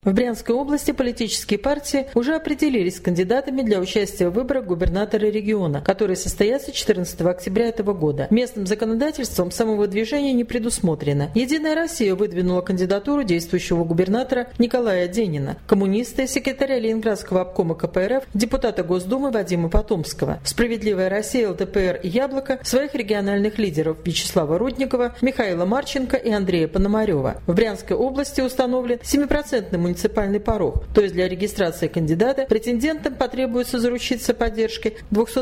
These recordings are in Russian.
В Брянской области политические партии уже определились с кандидатами для участия в выборах губернатора региона, которые состоятся 14 октября этого года. Местным законодательством самовыдвижение не предусмотрено. «Единая Россия» выдвинула кандидатуру действующего губернатора Николая Денина, коммунисты, секретаря Ленинградского обкома КПРФ, депутата Госдумы Вадима Потомского. «Справедливая Россия», ЛДПР и «Яблоко» своих региональных лидеров Вячеслава Рудникова, Михаила Марченко и Андрея Пономарева. В Брянской области установлен 7% муниципальный порог, то есть для регистрации кандидата претендентам потребуется заручиться поддержкой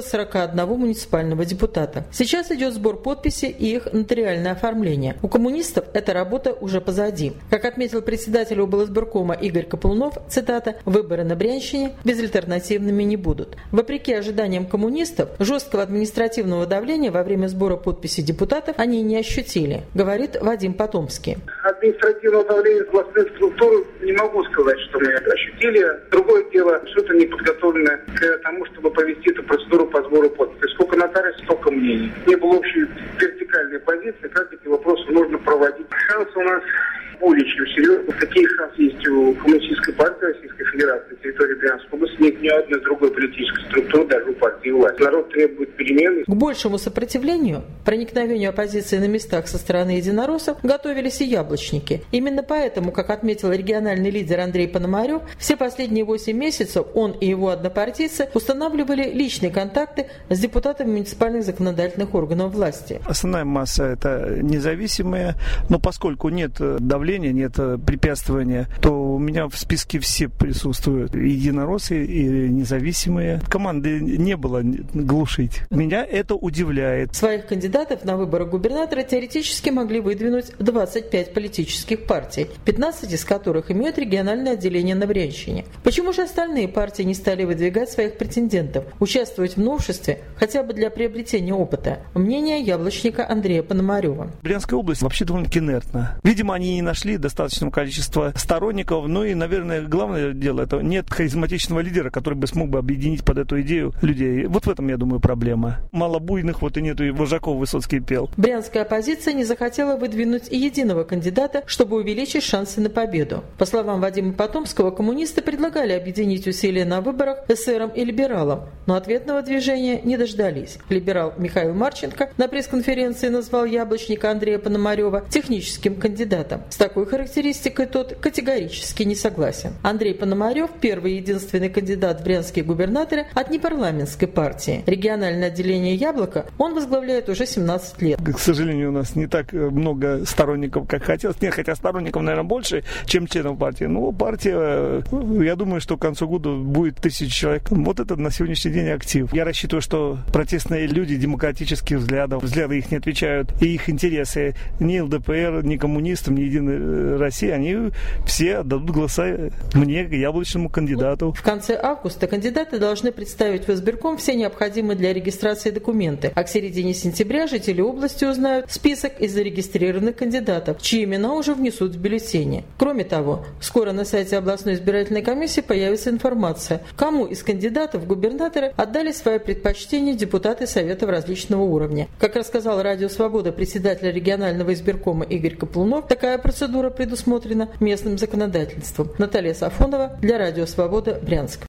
241 муниципального депутата. Сейчас идет сбор подписей и их нотариальное оформление. У коммунистов эта работа уже позади. Как отметил председатель облсборкома Игорь Каплунов, цитата, «выборы на Брянщине безальтернативными не будут». Вопреки ожиданиям коммунистов, жесткого административного давления во время сбора подписей депутатов они не ощутили, говорит Вадим Потомский. Административного давления с властных структур не могу сказать, что мы это ощутили. Другое дело, что-то не подготовлено к тому, чтобы провести эту процедуру по сбору подписей. Сколько нотариусов, столько мнений. Не было общей вертикальной позиции, как эти вопросы нужно проводить. Шансы у нас более чем серьезные. Такие шансы есть у Коммунистической партии Российской Федерации на территории Брянской области. Нет ни одной другой политической структуры, даже у партии власти. Народ требует перемен. К большему сопротивлению, проникновению оппозиции на местах со стороны единороссов готовились и яблочники. Именно поэтому, как отметил региональный лидер Андрей Пономарев, все последние 8 месяцев он и его однопартийцы устанавливали личные контакты с депутатами муниципальных законодательных органов власти. Основная масса – это независимые, но поскольку нет давления, нет препятствования, то у меня в списке все присутствуют. И единороссы, и независимые. Команды не было глушить. Меня это удивляет. Своих кандидатов на выборы губернатора теоретически могли выдвинуть 25 политических партий, 15 из которых имеют региональное отделение на Брянщине. Почему же остальные партии не стали выдвигать своих претендентов, участвовать в новшестве хотя бы для приобретения опыта? Мнение яблочника Андрея Пономарева. Брянская область вообще довольно-таки инертна. Видимо, они не нашли достаточного количества сторонников, ну и, наверное, главное дело, это нет харизматичного лидера, который бы смог бы объединить под эту идею людей. Вот в этом, я думаю, проблема. Мало буйных, вот и нету, и вожаков Высоцкий пел. Брянская оппозиция не захотела выдвинуть и единого кандидата, чтобы увеличить шансы на победу. По словам Вадима Потомского, коммунисты предлагали объединить усилия на выборах эсерам и либералам, но ответного движения не дождались. Либерал Михаил Марченко на пресс-конференции назвал яблочника Андрея Пономарева техническим кандидатом. С такой характеристикой тот категорически не согласен. Андрей Пономарев – первый и единственный кандидат в брянские губернаторы от непарламентской партии. Региональное отделение «Яблоко» он возглавляет уже 17 лет. К сожалению, у нас не так много сторонников, как хотелось. Нет, хотя сторонников, наверное, больше, чем членов партии. Но партия, я думаю, что к концу года будет 1000 человек. Вот это на сегодняшний день актив. Я рассчитываю, что протестные люди демократических взгляды их не отвечают, и их интересы ни ЛДПР, ни коммунистам, ни Единой России, они все отдадут голоса мне, яблочному кандидату. В конце августа кандидаты должны представить в избирком все необходимые для регистрации документы, а к середине сентября жители области узнают список из зарегистрированных кандидатов, чьи имена уже внесут в бюллетени. Кроме того, скоро на сайте областной избирательной комиссии появится информация, кому из кандидатов в губернаторы отдали свое предпочтение депутаты Советов различного уровня. Как рассказал Радио Свобода председатель регионального избиркома Игорь Каплунов, такая процедура предусмотрена местным законодательством. Наталья Сафонова для Радио Свобода, Брянск.